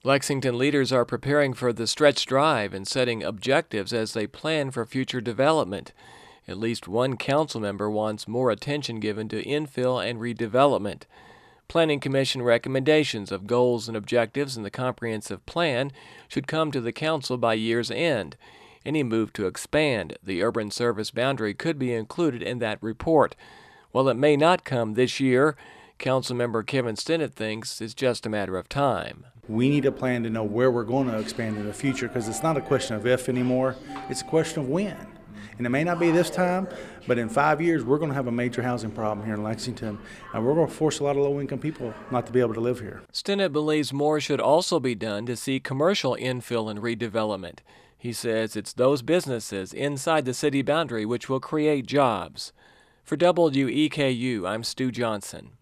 Lexington leaders are preparing for the stretch drive and setting objectives as they plan for future development. At least one council member wants more attention given to infill and redevelopment. Planning Commission recommendations of goals and objectives in the comprehensive plan should come to the council by year's end. Any move to expand the urban service boundary could be included in that report. While it may not come this year, Councilmember Kevin Stinnett thinks it's just a matter of time. We need a plan to know where we're going to expand in the future, because it's not a question of if anymore, it's a question of when. And it may not be this time, but in 5 years, we're going to have a major housing problem here in Lexington, and we're going to force a lot of low-income people not to be able to live here. Stinnett believes more should also be done to see commercial infill and redevelopment. He says it's those businesses inside the city boundary which will create jobs. For WEKU, I'm Stu Johnson.